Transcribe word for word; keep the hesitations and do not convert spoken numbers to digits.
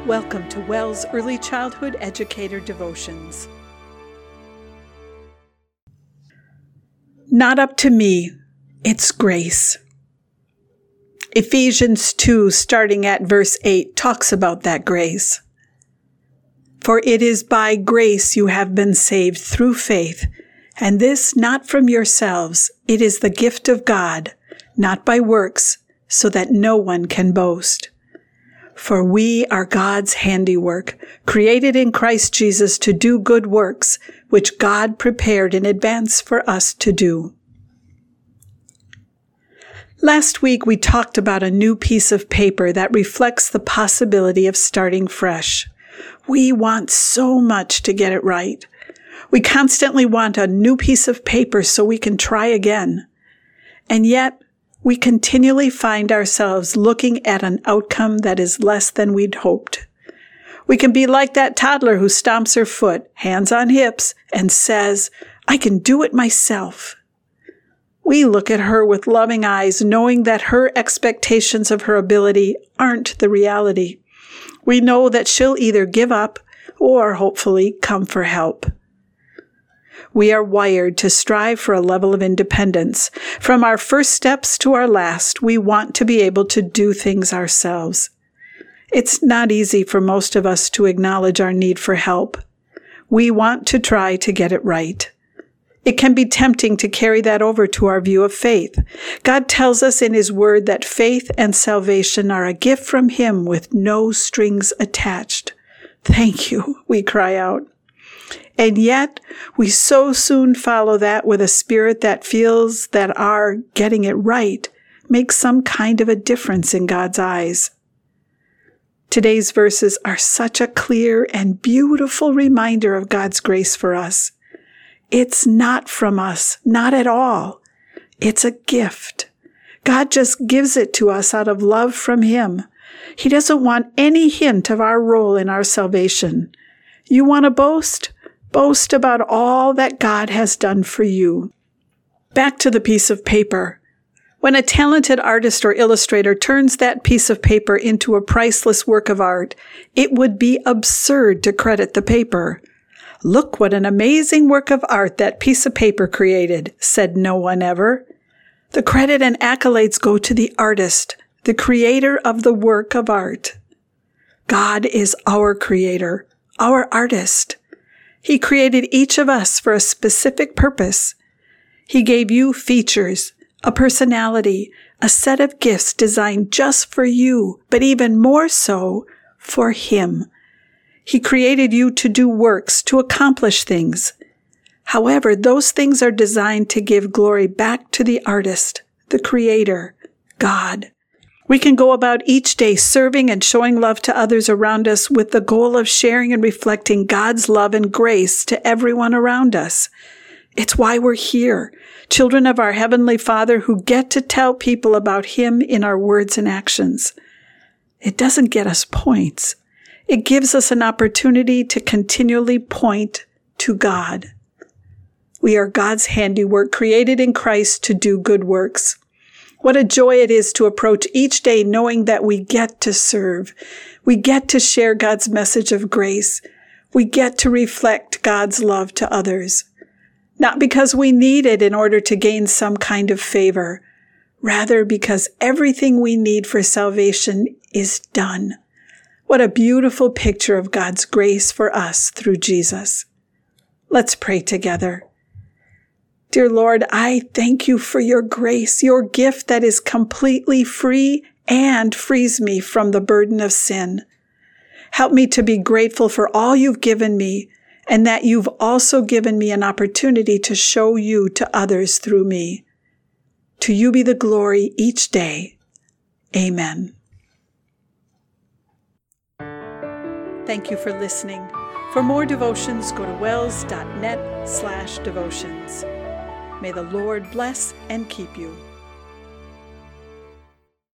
Welcome to WELS Early Childhood Educator Devotions. Not up to me, it's grace. Ephesians two, starting at verse eight, talks about that grace. For it is by grace you have been saved through faith, and this not from yourselves, it is the gift of God, not by works, so that no one can boast. For we are God's handiwork, created in Christ Jesus to do good works, which God prepared in advance for us to do. Last week we talked about a new piece of paper that reflects the possibility of starting fresh. We want so much to get it right. We constantly want a new piece of paper so we can try again. And yet, we continually find ourselves looking at an outcome that is less than we'd hoped. We can be like that toddler who stomps her foot, hands on hips, and says, "I can do it myself." We look at her with loving eyes, knowing that her expectations of her ability aren't the reality. We know that she'll either give up or, hopefully, come for help. We are wired to strive for a level of independence. From our first steps to our last, we want to be able to do things ourselves. It's not easy for most of us to acknowledge our need for help. We want to try to get it right. It can be tempting to carry that over to our view of faith. God tells us in His Word that faith and salvation are a gift from Him with no strings attached. Thank you, we cry out. And yet, we so soon follow that with a spirit that feels that our getting it right makes some kind of a difference in God's eyes. Today's verses are such a clear and beautiful reminder of God's grace for us. It's not from us, not at all. It's a gift. God just gives it to us out of love from Him. He doesn't want any hint of our role in our salvation. You want to boast? Boast about all that God has done for you. Back to the piece of paper. When a talented artist or illustrator turns that piece of paper into a priceless work of art, it would be absurd to credit the paper. "Look what an amazing work of art that piece of paper created," said no one ever. The credit and accolades go to the artist, the creator of the work of art. God is our creator, our artist. He created each of us for a specific purpose. He gave you features, a personality, a set of gifts designed just for you, but even more so, for Him. He created you to do works, to accomplish things. However, those things are designed to give glory back to the artist, the Creator, God. We can go about each day serving and showing love to others around us with the goal of sharing and reflecting God's love and grace to everyone around us. It's why we're here, children of our Heavenly Father who get to tell people about Him in our words and actions. It doesn't get us points. It gives us an opportunity to continually point to God. We are God's handiwork, created in Christ to do good works. What a joy it is to approach each day knowing that we get to serve. We get to share God's message of grace. We get to reflect God's love to others. Not because we need it in order to gain some kind of favor, rather because everything we need for salvation is done. What a beautiful picture of God's grace for us through Jesus. Let's pray together. Dear Lord, I thank you for your grace, your gift that is completely free and frees me from the burden of sin. Help me to be grateful for all you've given me and that you've also given me an opportunity to show you to others through me. To you be the glory each day. Amen. Thank you for listening. For more devotions, go to wels dot net slash devotions. May the Lord bless and keep you.